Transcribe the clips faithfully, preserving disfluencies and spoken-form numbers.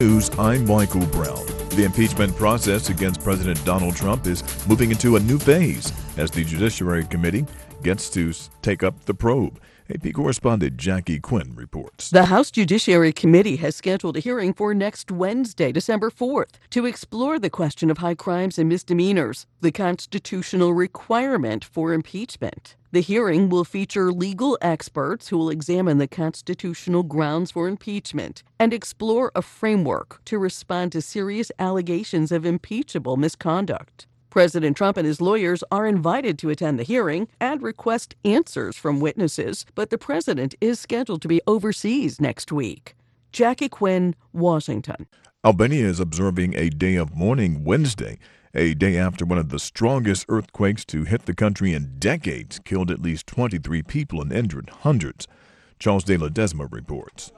News, I'm Michael Brown. The impeachment process against President Donald Trump is moving into a new phase as the Judiciary Committee gets to take up the probe. A P correspondent Jackie Quinn reports. The House Judiciary Committee has scheduled a hearing for next Wednesday, December fourth, to explore the question of high crimes and misdemeanors, the constitutional requirement for impeachment. The hearing will feature legal experts who will examine the constitutional grounds for impeachment and explore a framework to respond to serious allegations of impeachable misconduct. President Trump and his lawyers are invited to attend the hearing and request answers from witnesses, but the president is scheduled to be overseas next week. Jackie Quinn, Washington. Albania is observing a day of mourning Wednesday, a day after one of the strongest earthquakes to hit the country in decades killed at least twenty-three people and injured hundreds. Charles De Ledesma reports.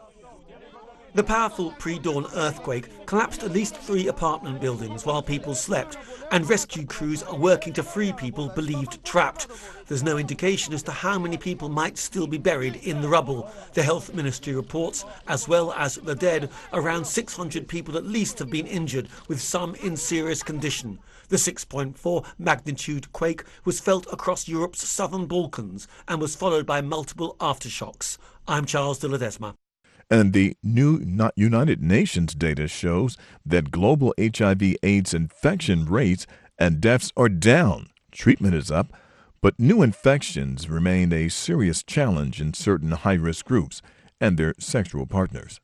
The powerful pre-dawn earthquake collapsed at least three apartment buildings while people slept, and rescue crews are working to free people believed trapped. There's no indication as to how many people might still be buried in the rubble. The health ministry reports, as well as the dead, around six hundred people at least have been injured, with some in serious condition. The six point four magnitude quake was felt across Europe's southern Balkans and was followed by multiple aftershocks. I'm Charles De Ledesma. And the new United Nations data shows that global H I V AIDS infection rates and deaths are down. Treatment is up, but new infections remain a serious challenge in certain high-risk groups and their sexual partners.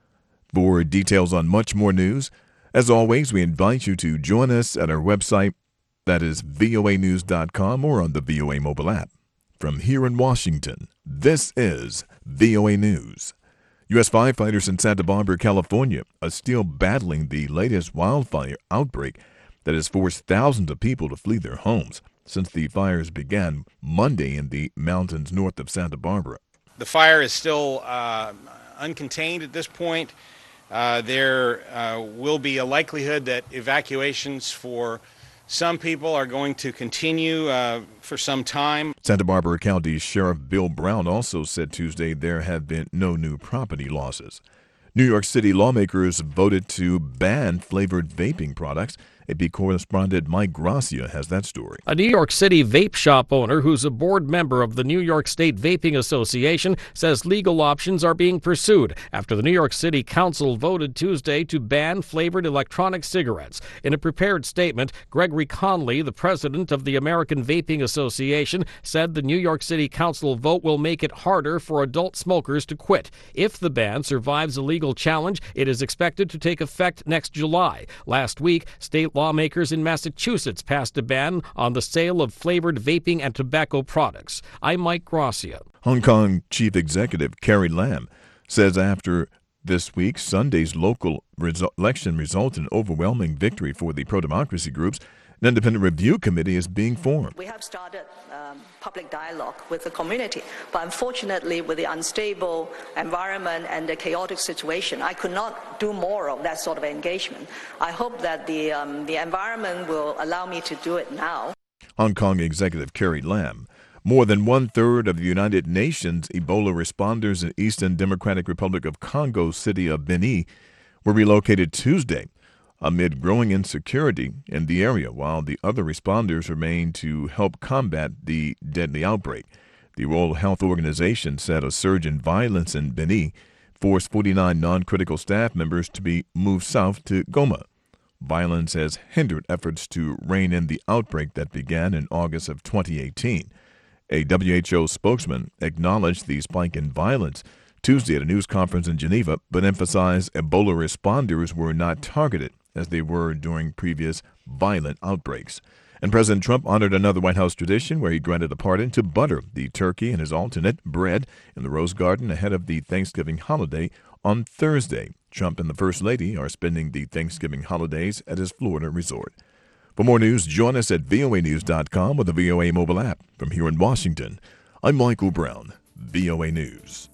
For details on much more news, as always, we invite you to join us at our website, that is V O A news dot com, or on the V O A mobile app. From here in Washington, this is V O A News. U S firefighters in Santa Barbara, California, are still battling the latest wildfire outbreak that has forced thousands of people to flee their homes since the fires began Monday in the mountains north of Santa Barbara. The fire is still uh, uncontained at this point. Uh, there uh, will be a likelihood that evacuations for some people are going to continue uh, for some time. Santa Barbara County Sheriff Bill Brown also said Tuesday there have been no new property losses. New York City lawmakers voted to ban flavored vaping products. A P correspondent Mike Gracia has that story. A New York City vape shop owner who's a board member of the New York State Vaping Association says legal options are being pursued after the New York City Council voted Tuesday to ban flavored electronic cigarettes. In a prepared statement, Gregory Conley, the president of the American Vaping Association, said the New York City Council vote will make it harder for adult smokers to quit. If the ban survives a legal challenge, it is expected to take effect next July. Last week, state lawmakers in Massachusetts passed a ban on the sale of flavored vaping and tobacco products. I'm Mike Gracia. Hong Kong Chief Executive Carrie Lam says after this week, Sunday's local resu- election resulted in overwhelming victory for the pro-democracy groups. An independent review committee is being formed. We have started um, public dialogue with the community, but unfortunately with the unstable environment and the chaotic situation, I could not do more of that sort of engagement. I hope that the, um, the environment will allow me to do it now. Hong Kong Executive Carrie Lam. More than one-third of the United Nations Ebola responders in Eastern Democratic Republic of Congo city of Beni were relocated Tuesday amid growing insecurity in the area, while the other responders remain to help combat the deadly outbreak. The World Health Organization said a surge in violence in Beni forced forty-nine non-critical staff members to be moved south to Goma. Violence has hindered efforts to rein in the outbreak that began in August of twenty eighteen. A W H O spokesman acknowledged the spike in violence Tuesday at a news conference in Geneva, but emphasized Ebola responders were not targeted as they were during previous violent outbreaks. And President Trump honored another White House tradition where he granted a pardon to butter the turkey and his alternate bread in the Rose Garden ahead of the Thanksgiving holiday on Thursday. Trump and the First Lady are spending the Thanksgiving holidays at his Florida resort. For more news, join us at V O A news dot com or the V O A mobile app. From here in Washington, I'm Michael Brown, V O A News.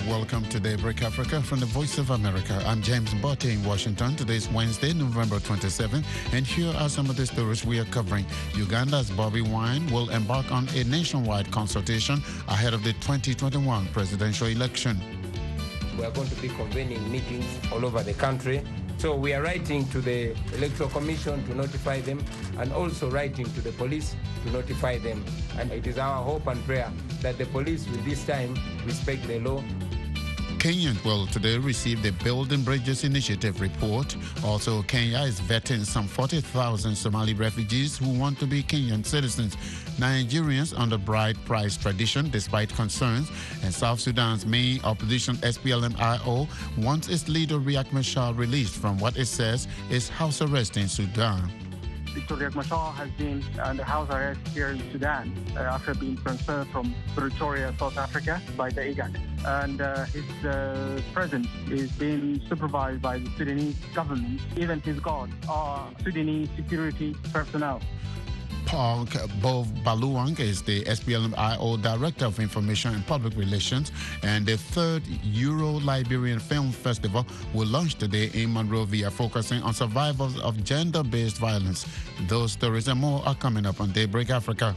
welcome to Daybreak Africa from the Voice of America. I'm James Mbote in Washington. Today is Wednesday, November twenty-seventh, and here are some of the stories we are covering. Uganda's Bobi Wine will embark on a nationwide consultation ahead of the twenty twenty-one presidential election. We are going to be convening meetings all over the country. So we are writing to the Electoral Commission to notify them, and also writing to the police to notify them. And it is our hope and prayer that the police will this time respect the law. Kenyans will today receive the Building Bridges Initiative report. Also, Kenya is vetting some forty thousand Somali refugees who want to be Kenyan citizens. Nigerians under bride price tradition despite concerns. And South Sudan's main opposition S P L M I O wants its leader Riek Machar released from what it says is house arrest in Sudan. Doctor Riek Machar has been under house arrest here in Sudan uh, after being transferred from Pretoria, South Africa by the IGAD. And uh, his uh, presence is being supervised by the Sudanese government. Even his guards are Sudanese security personnel. Paul Bov Baluang is the S P L M I O Director of Information and Public Relations, and the third Euro-Liberian Film Festival will launch today in Monrovia, focusing on survivors of gender-based violence. Those stories and more are coming up on Daybreak Africa.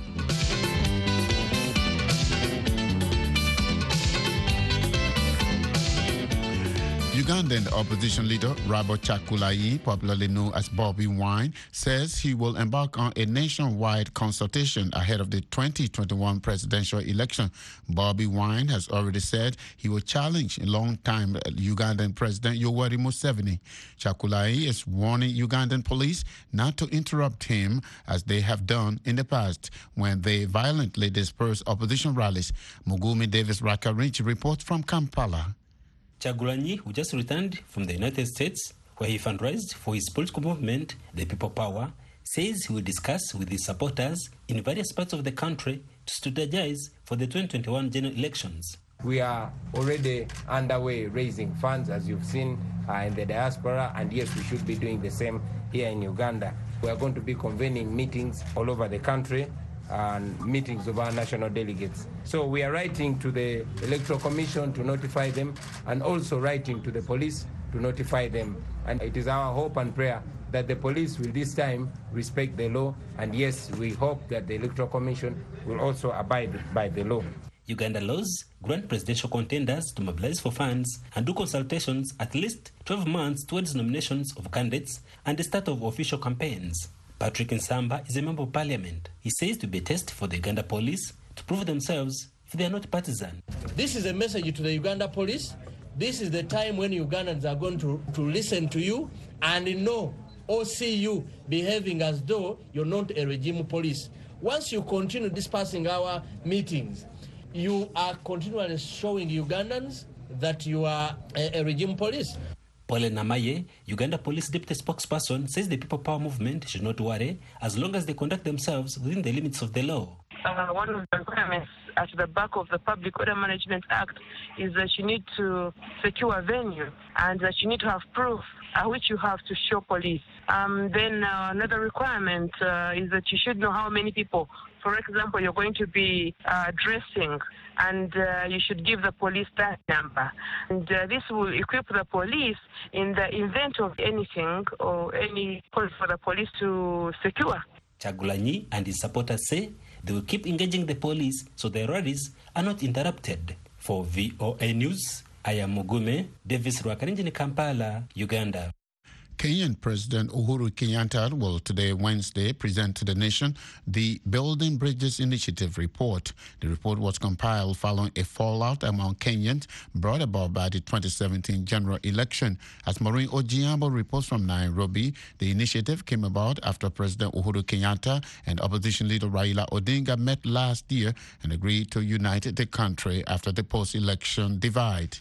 Ugandan opposition leader Robert Chakulai, popularly known as Bobi Wine, says he will embark on a nationwide consultation ahead of the twenty twenty-one presidential election. Bobi Wine has already said he will challenge long-time Ugandan President Yoweri Museveni. Chakulai is warning Ugandan police not to interrupt him as they have done in the past when they violently disperse opposition rallies. Mugumi Davis Rakarinchi reports from Kampala. Chagulanyi, who just returned from the United States, where he fundraised for his political movement, the People Power, says he will discuss with his supporters in various parts of the country to strategize for the twenty twenty-one general elections. We are already underway raising funds, as you've seen uh, in the diaspora, and yes, we should be doing the same here in Uganda. We are going to be convening meetings all over the country and meetings of our national delegates. So we are writing to the Electoral Commission to notify them, and also writing to the police to notify them. And it is our hope and prayer that the police will this time respect the law, and yes, we hope that the Electoral Commission will also abide by the law. Uganda laws grant presidential contenders to mobilize for funds and do consultations at least twelve months towards nominations of candidates and the start of official campaigns. Patrick Nsamba is a member of parliament. He says to be a test for the Uganda police to prove themselves if they are not partisan. This is a message to the Uganda police. This is the time when Ugandans are going to, to listen to you and know or see you behaving as though you're not a regime police. Once you continue dispersing our meetings, you are continually showing Ugandans that you are a, a regime police. Paul Namaye, Uganda Police Deputy Spokesperson, says the People Power movement should not worry as long as they conduct themselves within the limits of the law. Uh, one of the requirements at the back of the Public Order Management Act is that you need to secure a venue and that you need to have proof uh, which you have to show police. Um, then uh, another requirement uh, is that you should know how many people, for example, you're going to be uh, dressing, and uh, you should give the police that number. And uh, this will equip the police in the event of anything or any call for the police to secure. Chagulanyi and his supporters say they will keep engaging the police so their rallies are not interrupted. For V O A News, I am Mugume Davis Rwakarinji in Kampala, Uganda. Kenyan President Uhuru Kenyatta will today, Wednesday, present to the nation the Building Bridges Initiative report. The report was compiled following a fallout among Kenyans brought about by the twenty seventeen general election. As Maureen Ojiambo reports from Nairobi, the initiative came about after President Uhuru Kenyatta and opposition leader Raila Odinga met last year and agreed to unite the country after the post-election divide.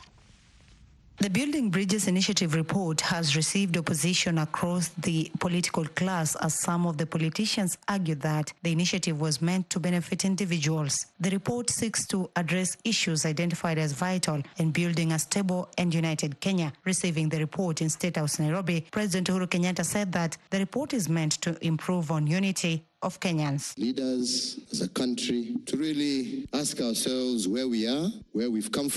The Building Bridges Initiative report has received opposition across the political class as some of the politicians argue that the initiative was meant to benefit individuals. The report seeks to address issues identified as vital in building a stable and united Kenya. Receiving the report in State House, Nairobi, President Uhuru Kenyatta said that the report is meant to improve on unity of Kenyans. Leaders as a country to really ask ourselves where we are, where we've come from,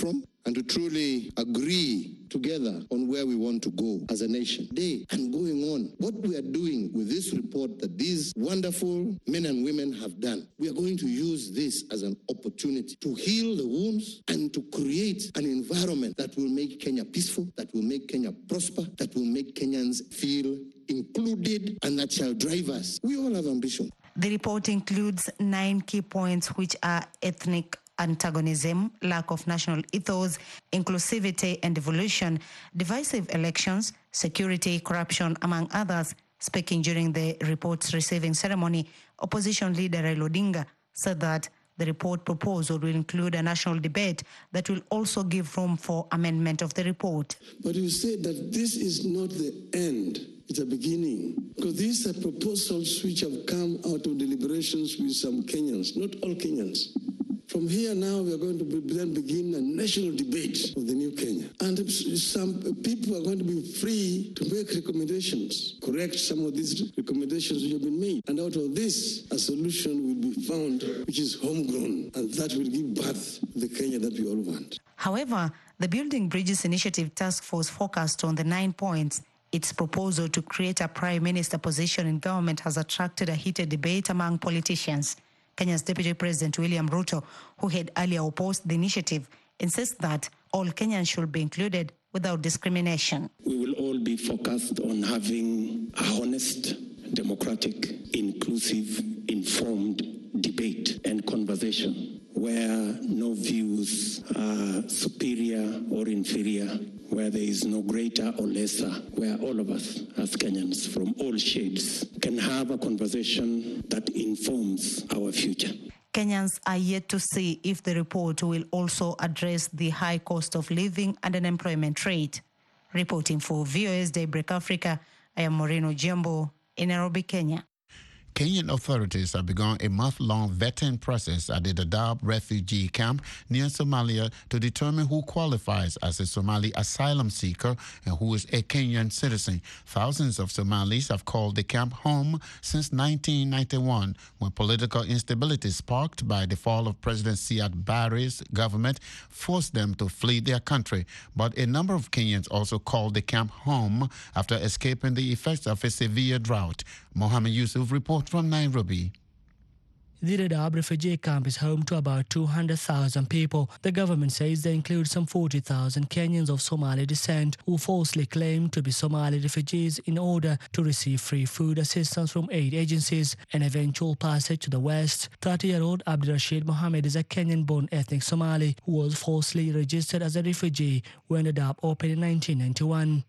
and to truly agree together on where we want to go as a nation. Today and going on, what we are doing with this report that these wonderful men and women have done, we are going to use this as an opportunity to heal the wounds and to create an environment that will make Kenya peaceful, that will make Kenya prosper, that will make Kenyans feel included, and that shall drive us. We all have ambition. The report includes nine key points, which are ethnic antagonism, lack of national ethos, inclusivity and devolution, divisive elections, security, corruption, among others. Speaking during the report's receiving ceremony, opposition leader Raila Odinga said that the report proposal will include a national debate that will also give room for amendment of the report. But you said that this is not the end, it's a beginning. Because these are proposals which have come out of deliberations with some Kenyans, not all Kenyans. From here now, we are going to be, then begin a national debate of the new Kenya. And some people are going to be free to make recommendations, correct some of these recommendations which have been made. And out of this, a solution will be found which is homegrown, and that will give birth to the Kenya that we all want. However, the Building Bridges Initiative Task Force focused on the nine points. Its proposal to create a prime minister position in government has attracted a heated debate among politicians. Kenya's Deputy President William Ruto, who had earlier opposed the initiative, insists that all Kenyans should be included without discrimination. We will all be focused on having a honest, democratic, inclusive, informed debate and conversation where no views are superior or inferior, where there is no greater or lesser, where all of us as Kenyans from all shades can have a conversation that informs our future. Kenyans are yet to see if the report will also address the high cost of living and unemployment rate. Reporting for V O A's Daybreak Africa, I am Moreno Jembo in Nairobi, Kenya. Kenyan authorities have begun a month-long vetting process at the Dadaab refugee camp near Somalia to determine who qualifies as a Somali asylum seeker and who is a Kenyan citizen. Thousands of Somalis have called the camp home since nineteen ninety-one, when political instability sparked by the fall of President Siad Barre's government forced them to flee their country. But a number of Kenyans also called the camp home after escaping the effects of a severe drought. Mohammed Yusuf reports from Nairobi. The Dadaab refugee camp is home to about two hundred thousand people. The government says they include some forty thousand Kenyans of Somali descent who falsely claim to be Somali refugees in order to receive free food assistance from aid agencies. An eventual passage to the west. thirty-year-old Abdirashid Mohammed is a Kenyan-born ethnic Somali who was falsely registered as a refugee when Dadaab opened in nineteen ninety-one.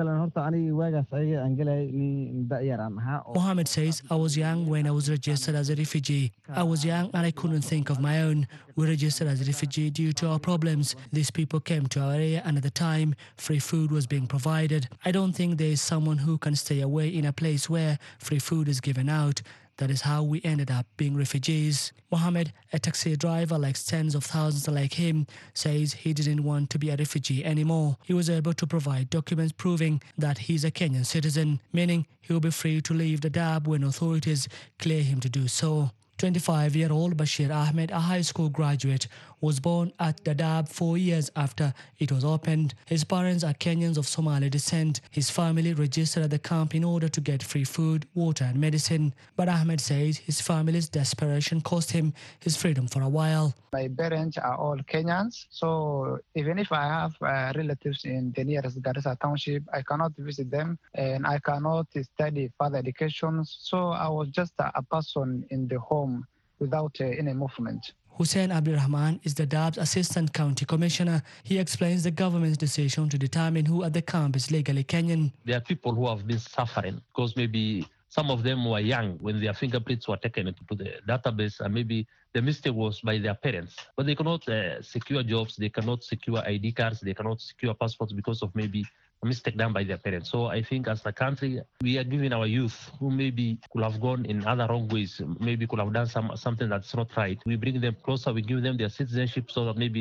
Mohammed says, I was young when I was registered as a refugee. I was young and I couldn't think of my own. We registered as a refugee due to our problems. These people came to our area and at the time, free food was being provided. I don't think there is someone who can stay away in a place where free food is given out. That is how we ended up being refugees. Mohammed, a taxi driver like tens of thousands like him, says he didn't want to be a refugee anymore. He was able to provide documents proving that he's a Kenyan citizen, meaning he will be free to leave Dadaab when authorities clear him to do so. twenty-five-year-old Bashir Ahmed, a high school graduate, was born at Dadaab four years after it was opened. His parents are Kenyans of Somali descent. His family registered at the camp in order to get free food, water and medicine. But Ahmed says his family's desperation cost him his freedom for a while. My parents are all Kenyans, so even if I have uh, relatives in the nearest Garissa township, I cannot visit them and I cannot study further education. So I was just a, a person in the home without uh, any movement. Hussein Abdurrahman is Dadaab's Assistant County Commissioner. He explains the government's decision to determine who at the camp is legally Kenyan. There are people who have been suffering because maybe some of them were young when their fingerprints were taken into the database, and maybe the mistake was by their parents. But they cannot uh, secure jobs, they cannot secure I D cards, they cannot secure passports because of maybe a mistake done by their parents. So I think as a country, we are giving our youth who maybe could have gone in other wrong ways, maybe could have done some something that's not right. We bring them closer, we give them their citizenship so that maybe they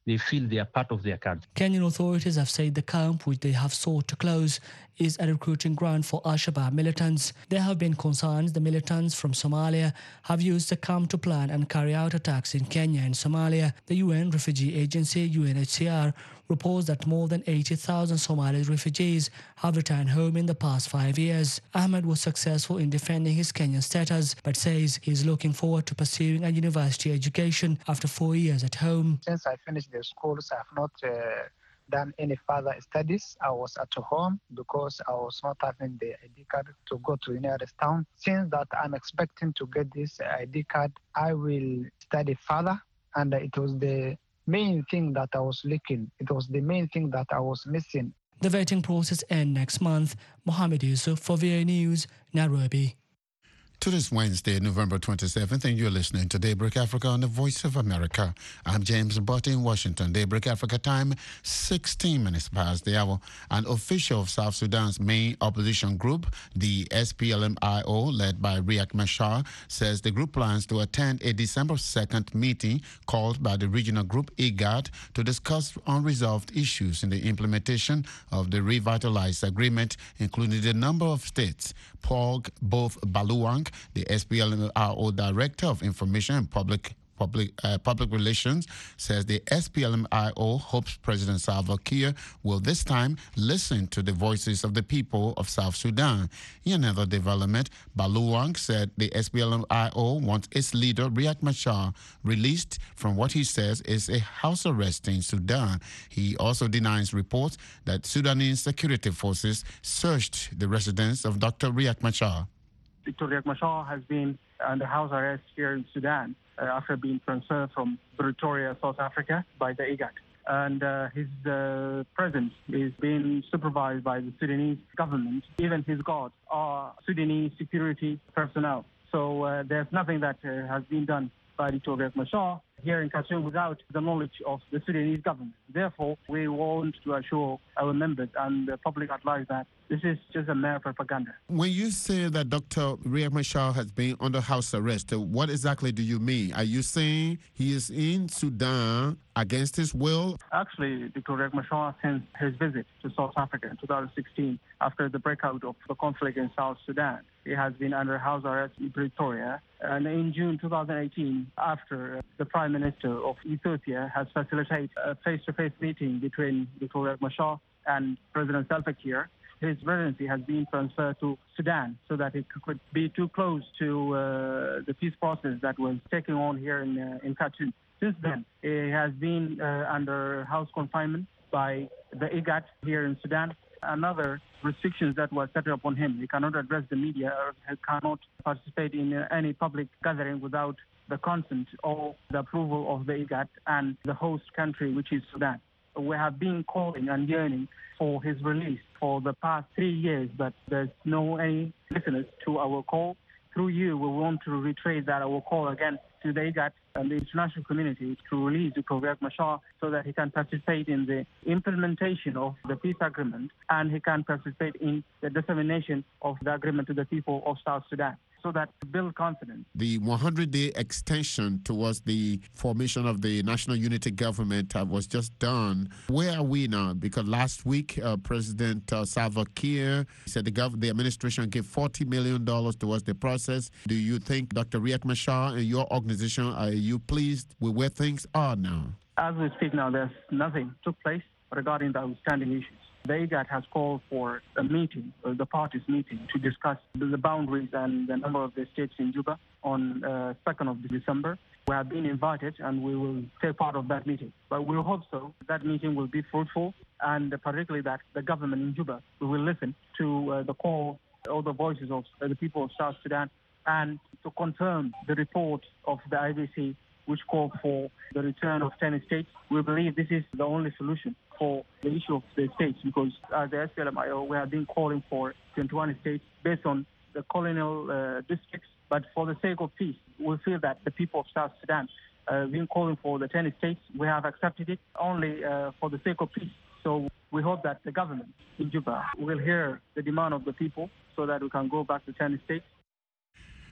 they feel they are part of their country. Kenyan authorities have said the camp, which they have sought to close, is a recruiting ground for Al-Shabaab militants. There have been concerns the militants from Somalia have used the camp to plan and carry out attacks in Kenya and Somalia. The U N Refugee Agency, U N H C R, reports that more than eighty thousand Somali refugees have returned home in the past five years. Ahmed was successful in defending his Kenyan status, but says he is looking forward to pursuing a university education after four years at home. Since I finished the schools, I have not uh, done any further studies. I was at home because I was not having the I D card to go to the nearest town. Since that I'm expecting to get this I D card, I will study further, and it was the main thing that I was looking. It was the main thing that I was missing. The vetting process ends next month. Mohammed Yusuf for V O A News, Nairobi. To this Wednesday, November twenty-seventh, and you're listening to Daybreak Africa on the Voice of America. I'm James Butt in Washington. Daybreak Africa time, sixteen minutes past the hour. An official of South Sudan's main opposition group, the S P L M I O, led by Riek Machar, says the group plans to attend a December second meeting called by the regional group IGAD to discuss unresolved issues in the implementation of the revitalized agreement, including the number of states. Paul Both Baluang, the S P L M I O Director of Information and Public Public uh, Public Relations, says the S P L M I O hopes President Salva Kiir will this time listen to the voices of the people of South Sudan. In another development, Baluang said the S P L M I O wants its leader Riek Machar released from what he says is a house arrest in Sudan. He also denies reports that Sudanese security forces searched the residence of Doctor Riek Machar. Doctor Riek Machar has been under house arrest here in Sudan uh, after being transferred from Pretoria, South Africa by the IGAD. And uh, his uh, presence is being supervised by the Sudanese government. Even his guards are Sudanese security personnel. So uh, there's nothing that uh, has been done by Doctor Riek Machar here in Khartoum without the knowledge of the Sudanese government. Therefore, we want to assure our members and the public at large that this is just a mere propaganda. When you say that Doctor Riek Machar has been under house arrest, what exactly do you mean? Are you saying he is in Sudan against his will? Actually, Doctor Riek Machar, since his visit to South Africa in two thousand sixteen, after the breakout of the conflict in South Sudan, he has been under house arrest in Pretoria. And in June two thousand eighteen, after the Prime Minister of Ethiopia has facilitated a face-to-face meeting between Doctor Riek Machar and President Salva Kiir, his residency has been transferred to Sudan so that it could be too close to uh, the peace process that was taking on here in, uh, in Khartoum. Since then, he has been uh, under house confinement by the IGAD here in Sudan. Another restrictions that were set upon him. He cannot address the media or he cannot participate in uh, any public gathering without the consent or the approval of the IGAD and the host country, which is Sudan. We have been calling and yearning for his release for the past three years, but there's no any listeners to our call. Through you, we want to retrace that our call again to the IGAD and the international community to release Doctor Riek Machar so that he can participate in the implementation of the peace agreement and he can participate in the dissemination of the agreement to the people of South Sudan, so that to build confidence. The one hundred day extension towards the formation of the National Unity Government uh, was just done. Where are we now? Because last week, uh, President uh, Salva Kiir said the, gov- the administration gave forty million dollars towards the process. Do you think, Doctor Riek Machar and your organization, are you pleased with where things are now? As we speak now, there's nothing took place regarding the outstanding issues. The IGAD has called for a meeting, uh, the parties meeting, to discuss the boundaries and the number of the states in Juba on uh, second of December. We have been invited and we will take part of that meeting. But we hope so that meeting will be fruitful and particularly that the government in Juba will listen to uh, the call, all the voices of uh, the people of South Sudan and to confirm the report of the I B C which called for the return of ten states. We believe this is the only solution for the issue of the states because as the S P L M I O, we have been calling for twenty-one states based on the colonial uh, districts. But for the sake of peace, we feel that the people of South Sudan have uh, been calling for the ten states. We have accepted it only uh, for the sake of peace. So we hope that the government in Juba will hear the demand of the people so that we can go back to ten states.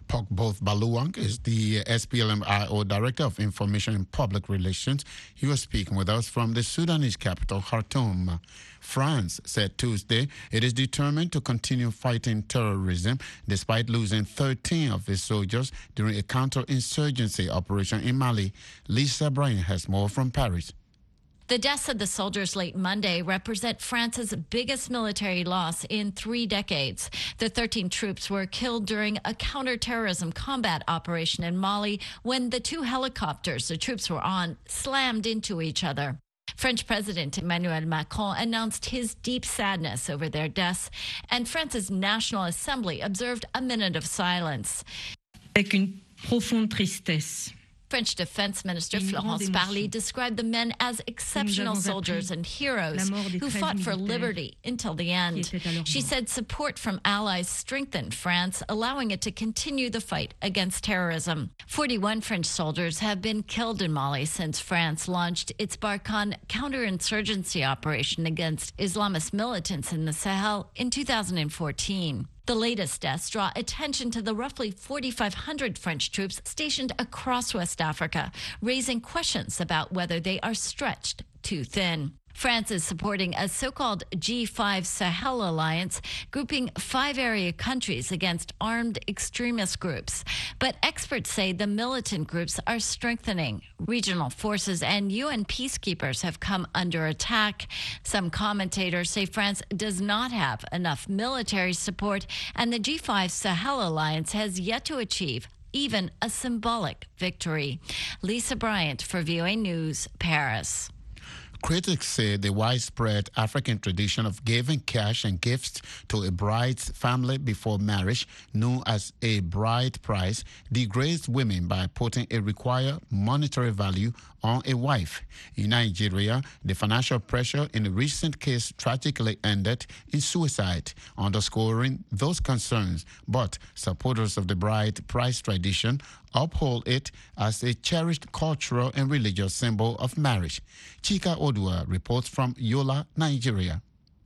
Pokboth Baluang is the S P L M I O Director of Information and Public Relations. He was speaking with us from the Sudanese capital, Khartoum. France said Tuesday it is determined to continue fighting terrorism despite losing thirteen of its soldiers during a counterinsurgency operation in Mali. Lisa Bryan has more from Paris. The deaths of the soldiers late Monday represent France's biggest military loss in three decades. The thirteen troops were killed during a counterterrorism combat operation in Mali when the two helicopters the troops were on slammed into each other. French President Emmanuel Macron announced his deep sadness over their deaths, and France's National Assembly observed a minute of silence. Avec une profonde tristesse. French Defense Minister Florence Parly described the men as exceptional soldiers and heroes who fought for liberty until the end. She said support from allies strengthened France, allowing it to continue the fight against terrorism. forty-one French soldiers have been killed in Mali since France launched its Barkhane counterinsurgency operation against Islamist militants in the Sahel in two thousand fourteen. The latest deaths draw attention to the roughly forty-five hundred French troops stationed across West Africa, raising questions about whether they are stretched too thin. France is supporting a so-called G five Sahel alliance, grouping five area countries against armed extremist groups. But experts say the militant groups are strengthening. Regional forces and U N peacekeepers have come under attack. Some commentators say France does not have enough military support, and the G five Sahel alliance has yet to achieve even a symbolic victory. Lisa Bryant for V O A News, Paris. Critics say the widespread African tradition of giving cash and gifts to a bride's family before marriage, known as a bride price, degrades women by putting a required monetary value on a wife. In Nigeria, the financial pressure in a recent case tragically ended in suicide, underscoring those concerns. But supporters of the bride price tradition uphold it as a cherished cultural and religious symbol of marriage. Chika Odua reports from Yola, Nigeria.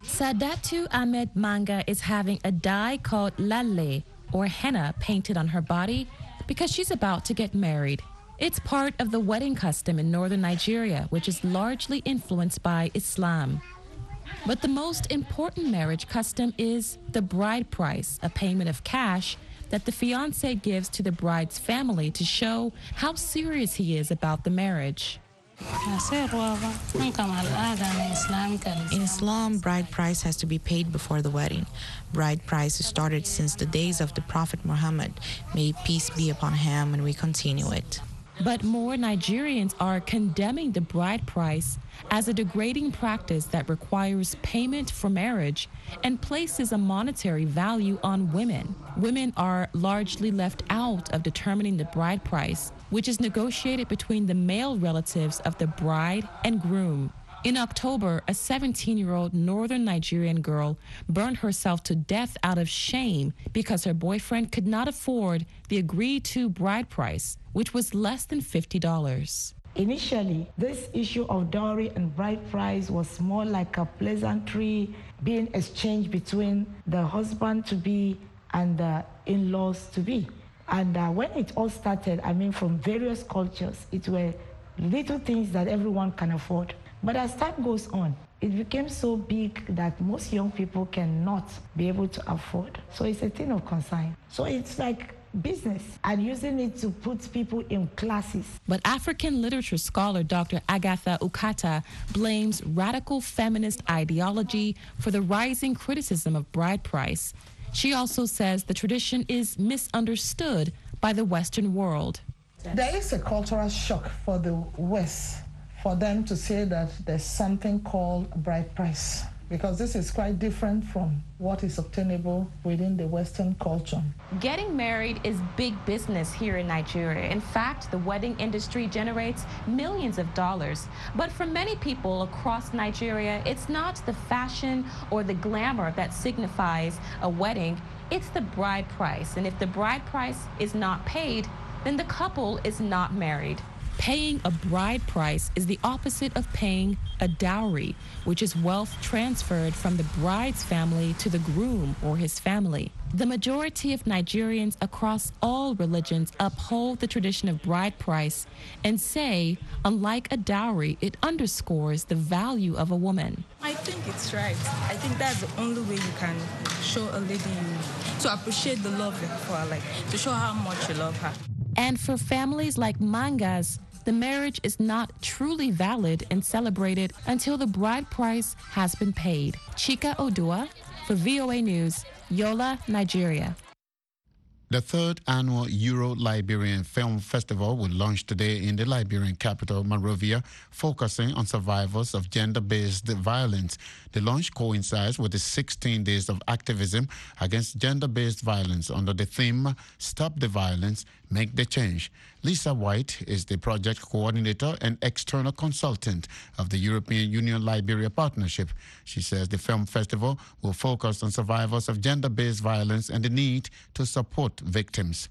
Sadatu Ahmed Manga is having a dye called lalle, or henna, painted on her body because she's about to get married. It's part of the wedding custom in northern Nigeria, which is largely influenced by Islam. But the most important marriage custom is the bride price, a payment of cash that the fiancé gives to the bride's family to show how serious he is about the marriage. In Islam, bride price has to be paid before the wedding. Bride price started since the days of the Prophet Muhammad. May peace be upon him, and we continue it. But more Nigerians are condemning the bride price as a degrading practice that requires payment for marriage and places a monetary value on women. Women are largely left out of determining the bride price, which is negotiated between the male relatives of the bride and groom. In October, a seventeen-year-old northern Nigerian girl burned herself to death out of shame because her boyfriend could not afford the agreed-to bride price, which was less than fifty dollars. Initially, this issue of dowry and bride price was more like a pleasantry being exchanged between the husband-to-be and the in-laws to be. And uh, when it all started, I mean, from various cultures, it were little things that everyone can afford. But as time goes on, it became so big that most young people cannot be able to afford. So it's a thing of concern. So it's like business and using it to put people in classes. But African literature scholar Doctor Agatha Ukata blames radical feminist ideology for the rising criticism of bride price. She also says the tradition is misunderstood by the Western world. There is a cultural shock for the West for them to say that there's something called a bride price, because this is quite different from what is obtainable within the Western culture. Getting married is big business here in Nigeria. In fact, the wedding industry generates millions of dollars. But for many people across Nigeria, it's not the fashion or the glamour that signifies a wedding, it's the bride price. And if the bride price is not paid, then the couple is not married. Paying a bride price is the opposite of paying a dowry, which is wealth transferred from the bride's family to the groom or his family. The majority of Nigerians across all religions uphold the tradition of bride price and say, unlike a dowry, it underscores the value of a woman. I think it's right. I think that's the only way you can show a lady to appreciate the love for her, like to show how much you love her. And for families like Mangas, the marriage is not truly valid and celebrated until the bride price has been paid. Chika Odua for V O A News, Yola, Nigeria. The third annual Euro-Liberian Film Festival will launch today in the Liberian capital, Monrovia, focusing on survivors of gender-based violence. The launch coincides with the sixteen days of activism against gender-based violence under the theme, Stop the Violence, Make the Change. Lisa White is the project coordinator and external consultant of the European Union-Liberia Partnership. She says the film festival will focus on survivors of gender-based violence and the need to support victims.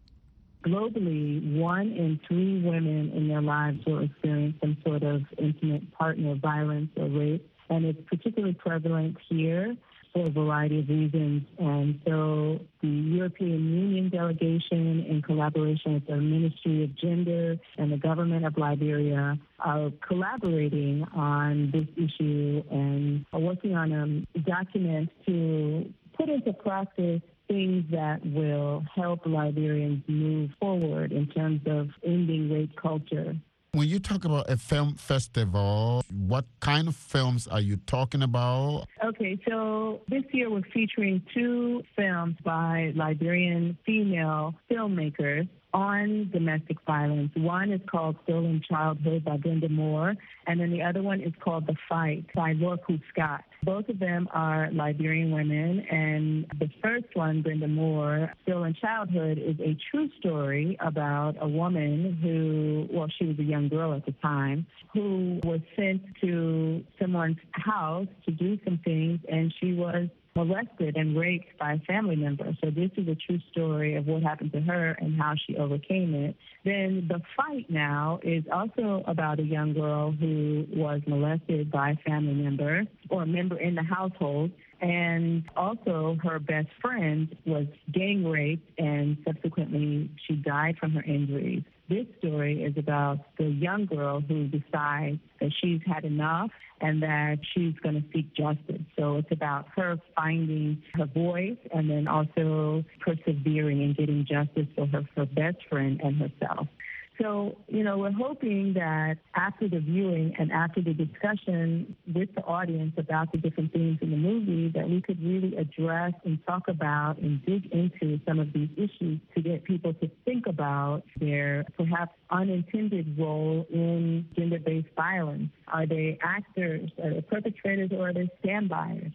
Globally, one in three women in their lives will experience some sort of intimate partner violence or rape, and it's particularly prevalent here for a variety of reasons. And so the European Union delegation, in collaboration with the Ministry of Gender and the government of Liberia, are collaborating on this issue and are working on a document to put into practice things that will help Liberians move forward in terms of ending rape culture. When you talk about a film festival, what kind of films are you talking about? Okay, so this year we're featuring two films by Liberian female filmmakers on domestic violence. One is called Stolen Childhood by Brenda Moore, and then the other one is called The Fight by Lorku Scott. Both of them are Liberian women, and the first one, Brenda Moore, Stolen Childhood, is a true story about a woman who, well, she was a young girl at the time, who was sent to someone's house to do some things, and she was molested and raped by a family member. So this is a true story of what happened to her and how she overcame it. Then The Fight now is also about a young girl who was molested by a family member or a member in the household. And also her best friend was gang raped and subsequently she died from her injuries. This story is about the young girl who decides that she's had enough and that she's going to seek justice. So it's about her finding her voice and then also persevering and getting justice for her, her best friend and herself. So, you know, we're hoping that after the viewing and after the discussion with the audience about the different themes in the movie, that we could really address and talk about and dig into some of these issues to get people to think about their perhaps unintended role in gender-based violence. Are they actors, are they perpetrators, or are they standbyers?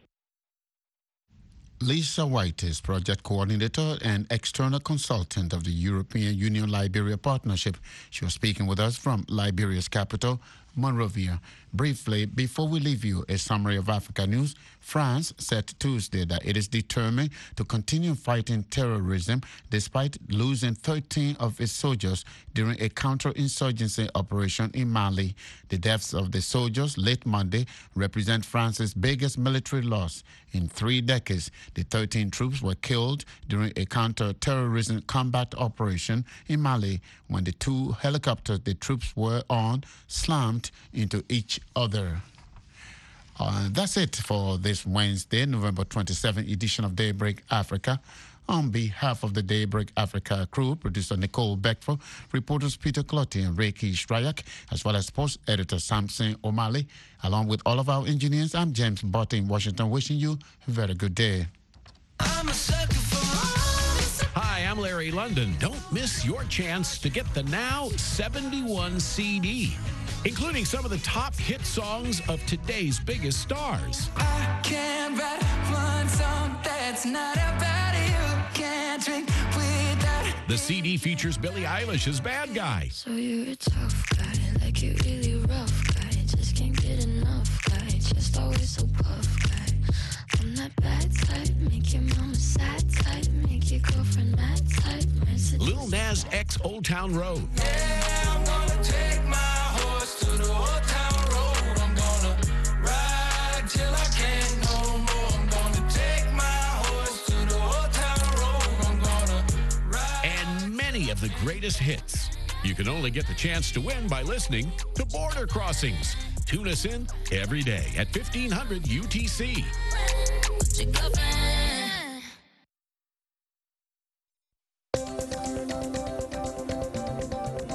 Lisa White is project coordinator and external consultant of the European Union Liberia Partnership. She was speaking with us from Liberia's capital, Monrovia. Briefly, before we leave you, a summary of Africa news. France said Tuesday that it is determined to continue fighting terrorism despite losing thirteen of its soldiers during a counterinsurgency operation in Mali. The deaths of the soldiers late Monday represent France's biggest military loss in three decades. The thirteen troops were killed during a counter-terrorism combat operation in Mali when the two helicopters the troops were on slammed into each other. Uh, that's it for this Wednesday, November twenty-seventh edition of Daybreak Africa. On behalf of the Daybreak Africa crew, producer Nicole Beckford, reporters Peter Clotti and Reiki Strayak, as well as post editor Samson O'Malley, along with all of our engineers, I'm James Botte in Washington, wishing you a very good day. I'm a sucker for Hi, I'm Larry London. Don't miss your chance to get the Now seventy-one C D, including some of the top hit songs of today's biggest stars. I can't write one song that's not about you. Can't drink without. The C D features Billie Eilish as Bad Guy. So you're a tough guy, like you're really rough guy. Just can't get enough guy, just always so puff guy. I'm that bad type, make your mama sad type, make your girlfriend mad type. Lil Nas X Old Town Road. Yeah, I'm gonna gonna take my horse to the old town road. I'm gonna ride till I can't no more. I'm gonna take my horse to the old town road. I'm gonna ride. And many of the greatest hits you can only get the chance to win by listening to Border Crossings. Tune us in every day at fifteen hundred U T C. With your girlfriend.